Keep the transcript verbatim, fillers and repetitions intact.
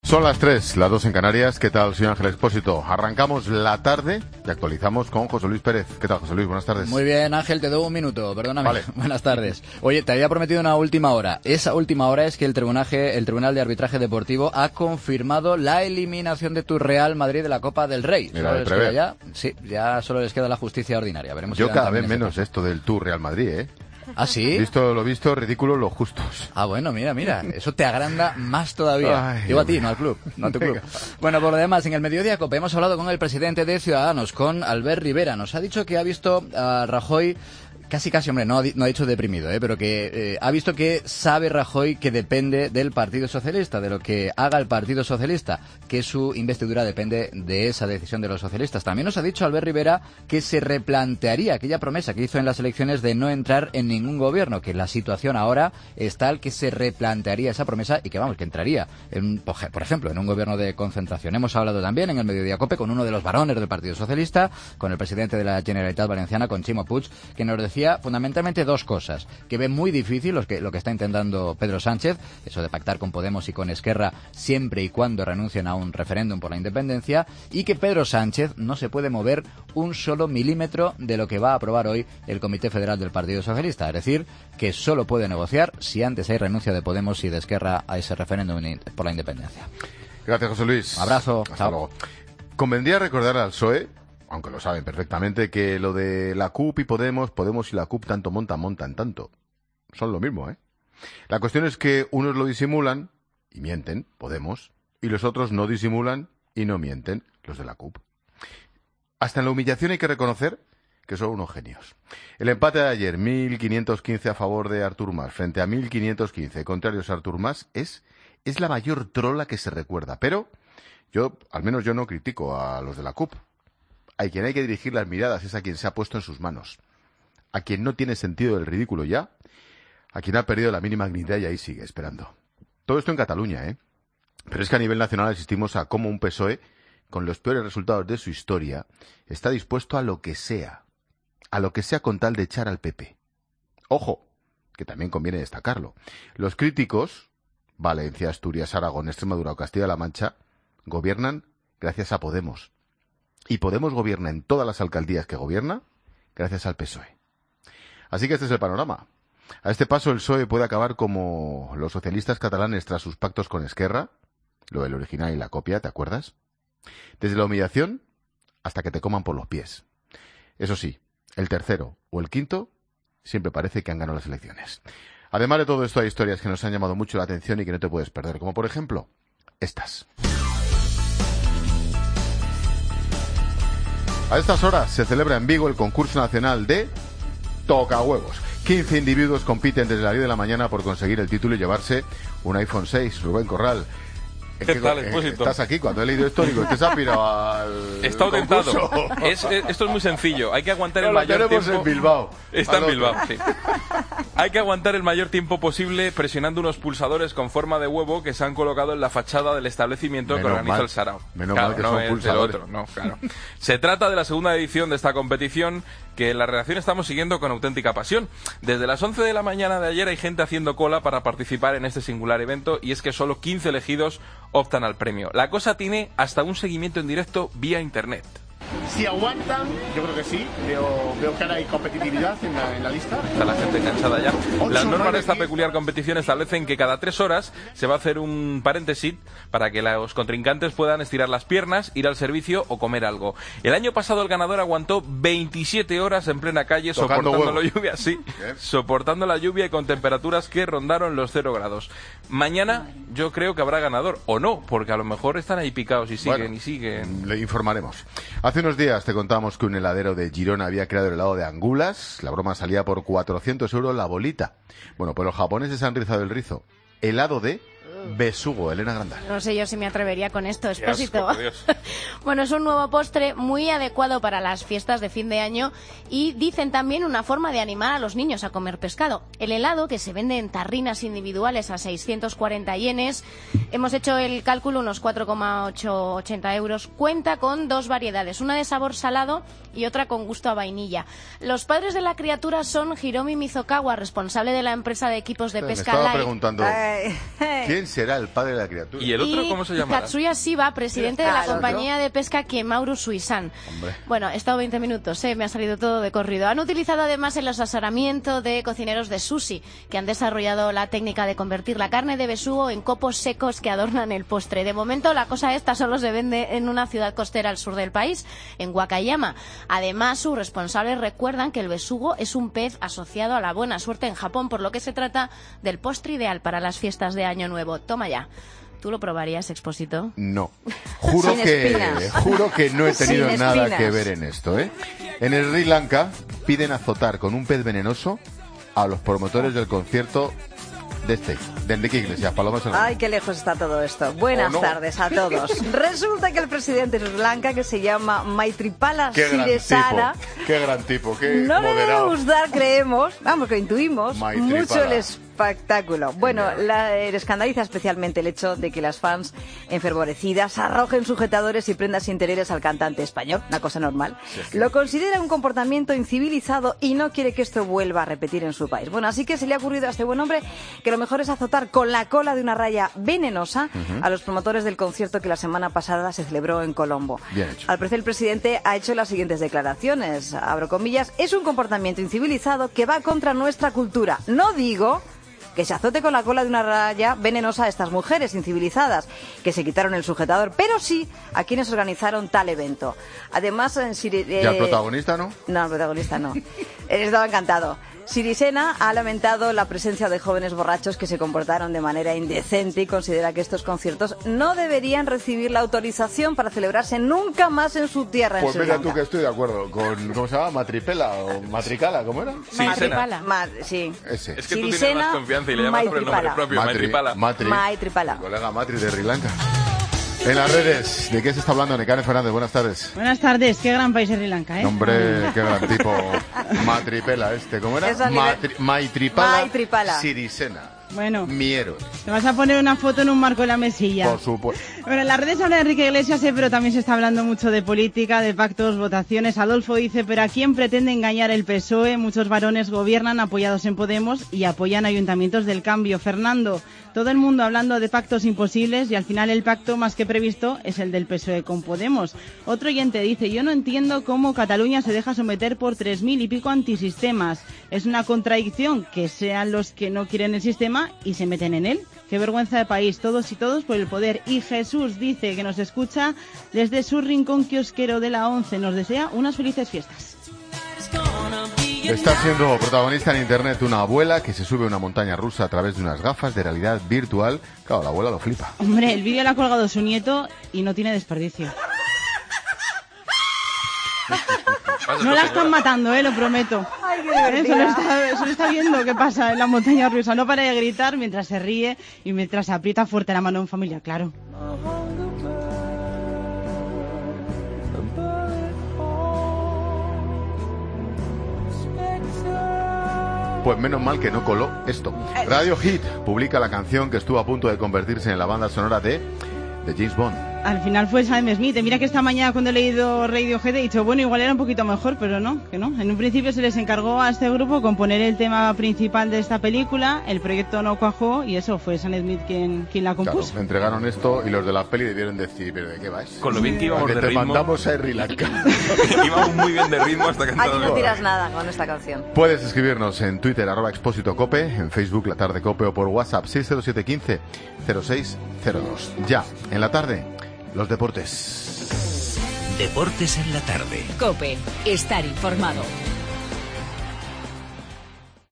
Son las tres, las dos en Canarias. ¿Qué tal, soy Ángel Expósito? Arrancamos la tarde y actualizamos con José Luis Pérez. ¿Qué tal, José Luis? Buenas tardes. Muy bien, Ángel, te doy un minuto, perdóname. Vale. Buenas tardes. Oye, te había prometido una última hora. Esa última hora es que el tribunaje, el Tribunal de Arbitraje Deportivo ha confirmado la eliminación de tu Real Madrid de la Copa del Rey. Mira, Solo de les prever. queda ya, sí, ya solo les queda la justicia ordinaria. Veremos Yo si cada dan vez también menos ese paso. esto del Tour Real Madrid, ¿eh? ¿Ah, sí? Visto lo visto, ridículo los justos. Ah, bueno, mira, mira, eso te agranda más todavía. Ay, Digo a ti, Dios no al club, no a tu club. Bueno, por lo demás, en el Mediodía Cope hemos hablado con el presidente de Ciudadanos, con Albert Rivera. Nos ha dicho que ha visto a Rajoy... Casi, casi, hombre, no, no ha dicho deprimido, ¿eh? Pero que eh, ha visto que sabe Rajoy que depende del Partido Socialista, de lo que haga el Partido Socialista, que su investidura depende de esa decisión de los socialistas. También nos ha dicho Albert Rivera que se replantearía aquella promesa que hizo en las elecciones de no entrar en ningún gobierno, que la situación ahora es tal que se replantearía esa promesa y que, vamos, que entraría, en, por ejemplo, en un gobierno de concentración. Hemos hablado también en el Mediodía Cope con uno de los varones del Partido Socialista, con el presidente de la Generalitat Valenciana, con Ximo Puig, que nos decía fundamentalmente dos cosas, que ve muy difícil lo que, lo que está intentando Pedro Sánchez, eso de pactar con Podemos y con Esquerra siempre y cuando renuncien a un referéndum por la independencia, y que Pedro Sánchez no se puede mover un solo milímetro de lo que va a aprobar hoy el Comité Federal del Partido Socialista, es decir, que solo puede negociar si antes hay renuncia de Podemos y de Esquerra a ese referéndum por la independencia. Gracias, José Luis. Abrazo. Hasta Chao. luego. Convendría recordar al P S O E, aunque lo saben perfectamente, que lo de la C U P y Podemos, Podemos y la C U P tanto montan, montan tanto. Son lo mismo, ¿eh? La cuestión es que unos lo disimulan y mienten, Podemos, y los otros no disimulan y no mienten, los de la C U P. Hasta en la humillación hay que reconocer que son unos genios. El empate de ayer, mil quinientos quince a favor de Artur Mas frente a mil quinientos quince contrarios a Artur Mas, es, es la mayor trola que se recuerda. Pero yo, al menos yo no critico a los de la C U P. A quien hay que dirigir las miradas es a quien se ha puesto en sus manos. A quien no tiene sentido del ridículo ya. A quien ha perdido la mínima dignidad y ahí sigue esperando. Todo esto en Cataluña, ¿eh? Pero es que a nivel nacional asistimos a cómo un P S O E, con los peores resultados de su historia, está dispuesto a lo que sea. A lo que sea con tal de echar al P P. Ojo, que también conviene destacarlo. Los críticos, Valencia, Asturias, Aragón, Extremadura o Castilla-La Mancha, gobiernan gracias a Podemos. Y Podemos gobierna en todas las alcaldías que gobierna gracias al P S O E. Así que este es el panorama. A este paso el P S O E puede acabar como los socialistas catalanes tras sus pactos con Esquerra, lo del original y la copia, ¿te acuerdas? Desde la humillación hasta que te coman por los pies. Eso sí, el tercero o el quinto siempre parece que han ganado las elecciones. Además de todo esto hay historias que nos han llamado mucho la atención y que no te puedes perder, como por ejemplo estas. A estas horas se celebra en Vigo el concurso nacional de Tocahuevos. quince individuos compiten desde las diez de la mañana por conseguir el título y llevarse un iPhone seis. Rubén Corral. ¿Qué tal, Expósito? Estás aquí, cuando he leído esto digo, este se ha pirado al He estado concurso. tentado. Es, es- esto es muy sencillo. Hay que aguantar No, el lo mayor tenemos tiempo. en Bilbao. Está Al en otro. Bilbao, sí. Hay que aguantar el mayor tiempo posible presionando unos pulsadores con forma de huevo que se han colocado en la fachada del establecimiento Menos que organiza mal. el Sarao. Menos Claro, mal que no son es el pulsadores. otro, no, claro. Se trata de la segunda edición de esta competición que en la redacción estamos siguiendo con auténtica pasión. Desde las once de la mañana de ayer hay gente haciendo cola para participar en este singular evento y es que solo quince elegidos optan al premio. La cosa tiene hasta un seguimiento en directo vía internet. Si aguantan, yo creo que sí. Veo, veo que ahora hay competitividad en la, en la lista. Está la gente cansada ya. Ocho, Las normas nueve, de esta diez. peculiar competición establecen que cada tres horas se va a hacer un paréntesis para que los contrincantes puedan estirar las piernas, ir al servicio o comer algo. El año pasado el ganador aguantó veintisiete horas en plena calle Tocando soportando la huevos. lluvia, sí, Bien. soportando la lluvia y con temperaturas que rondaron los cero grados. Mañana yo creo que habrá ganador, o no, porque a lo mejor están ahí picados y siguen Bueno, y siguen. Le informaremos. Hace unos días te contamos que un heladero de Girona había creado el helado de angulas. La broma salía por cuatrocientos euros la bolita. Bueno, pues los japoneses han rizado el rizo. Helado de besugo, Elena Grandal. No sé yo si me atrevería con esto, Qué asco, Expósito. por Dios. Bueno, es un nuevo postre muy adecuado para las fiestas de fin de año y dicen también una forma de animar a los niños a comer pescado. El helado, que se vende en tarrinas individuales a seiscientos cuarenta yenes, hemos hecho el cálculo, unos cuatro coma ochocientos ochenta euros, cuenta con dos variedades, una de sabor salado y otra con gusto a vainilla. Los padres de la criatura son Hiromi Mizokawa, responsable de la empresa de equipos de Me pesca estaba Light. preguntando, Ay, ¿quién será el padre de la criatura? ¿Y el otro cómo se llamará? Katsuya Shiba, presidente de la Ah, ¿el compañía otro? de pesca Kiemauru Suisan. Hombre. Bueno, he estado veinte minutos, ¿eh? Me ha salido todo de corrido. Han utilizado además el asesoramiento de cocineros de sushi, que han desarrollado la técnica de convertir la carne de besugo en copos secos que adornan el postre. De momento, la cosa esta solo se vende en una ciudad costera al sur del país, en Wakayama. Además, sus responsables recuerdan que el besugo es un pez asociado a la buena suerte en Japón, por lo que se trata del postre ideal para las fiestas de Año Nuevo. Toma ya. ¿Tú lo probarías, Expósito? No. Juro Sin que espinas. juro que no he tenido Sin nada espinas. que ver en esto, ¿eh? En el Sri Lanka piden azotar con un pez venenoso a los promotores del concierto de este, de Enrique Iglesias. Paloma Serrano. Ay, qué lejos está todo esto. Buenas ¿O no? tardes a todos. Resulta que el presidente de Sri Lanka, que se llama Maitripala Qué gran Sirisena, tipo, qué gran tipo, qué no le debe moderado. gustar, creemos, vamos, que intuimos, Maitripala. mucho el espectáculo. Bueno, la, eh, le escandaliza especialmente el hecho de que las fans enfervorecidas arrojen sujetadores y prendas interiores al cantante español, una cosa normal. Lo considera un comportamiento incivilizado y no quiere que esto vuelva a repetir en su país. Bueno, así que se le ha ocurrido a este buen hombre que lo mejor es azotar con la cola de una raya venenosa a los promotores del concierto que la semana pasada se celebró en Colombo. Bien hecho. Al parecer el presidente ha hecho las siguientes declaraciones, abro comillas: es un comportamiento incivilizado que va contra nuestra cultura. No digo que se azote con la cola de una raya venenosa a estas mujeres incivilizadas que se quitaron el sujetador, pero sí a quienes organizaron tal evento. Además, en Siri- ¿Y al eh, protagonista no? no, el protagonista no. Él estaba encantado. Sirisena ha lamentado la presencia de jóvenes borrachos que se comportaron de manera indecente y considera que estos conciertos no deberían recibir la autorización para celebrarse nunca más en su tierra. Pues en Sri mira Lanka. tú que estoy de acuerdo con, ¿cómo se llama? Matripela o Matricala, ¿cómo era? Sí, Matripala. Sena. Ma- sí. Ese. Es que tú tienes Sirisena, más confianza y le llamas por el nombre Maitripala. propio, Maitripala. Matri, Maitripala. el colega Matri de Sri Lanka. En las redes, ¿de qué se está hablando? Nekane Fernández, buenas tardes. Buenas tardes, qué gran país es Sri Lanka, ¿eh? Hombre, qué gran tipo. Matripela este, ¿cómo era? Esa libre- Matri- Maitripala, Maitripala. Sirisena. Bueno, Mi héroe, te vas a poner una foto en un marco en la mesilla. por supuesto. Bueno, en las redes habla de Enrique Iglesias, eh, pero también se está hablando mucho de política, de pactos, votaciones. Adolfo dice, pero ¿a quién pretende engañar el P S O E? Muchos varones gobiernan apoyados en Podemos y apoyan ayuntamientos del cambio. Fernando, todo el mundo hablando de pactos imposibles y al final el pacto más que previsto es el del P S O E con Podemos. Otro oyente dice, yo no entiendo cómo Cataluña se deja someter por tres mil y pico antisistemas. Es una contradicción que sean los que no quieren el sistema y se meten en él. Qué vergüenza de país, todos y todos por el poder. Y Jesús dice que nos escucha desde su rincón kiosquero de la once. Nos desea unas felices fiestas. Está siendo protagonista en internet una abuela que se sube a una montaña rusa a través de unas gafas de realidad virtual. Claro, la abuela lo flipa. Hombre, el vídeo lo ha colgado su nieto y no tiene desperdicio. No la están matando, eh, lo prometo. Ay, qué Eh, divertida. Solo está, solo está viendo qué pasa en la montaña rusa. No para de gritar mientras se ríe y mientras se aprieta fuerte la mano a un familiar, claro. Pues menos mal que no coló esto. Radio Hit publica la canción que estuvo a punto de convertirse en la banda sonora de, de James Bond. Al final fue Sam Smith. Eh, Mira que esta mañana cuando he leído Radiohead he dicho, bueno, igual era un poquito mejor, pero no, que no. En un principio se les encargó a este grupo componer el tema principal de esta película, el proyecto no cuajó y eso fue Sam Smith quien, quien la Claro, compuso. entregaron esto y los de la peli debieron decir, ¿pero de qué vais? Con lo bien que íbamos Que de te ritmo. mandamos a Sri Lanka. Íbamos muy bien de ritmo hasta que Aquí entró. no tiras nada con esta canción. Puedes escribirnos en Twitter, arroba Expósito Cope, en Facebook La Tarde Cope o por WhatsApp seis cero siete uno cinco cero seis cero dos. Ya, en la tarde, los deportes. Deportes en la tarde. COPE. Estar informado.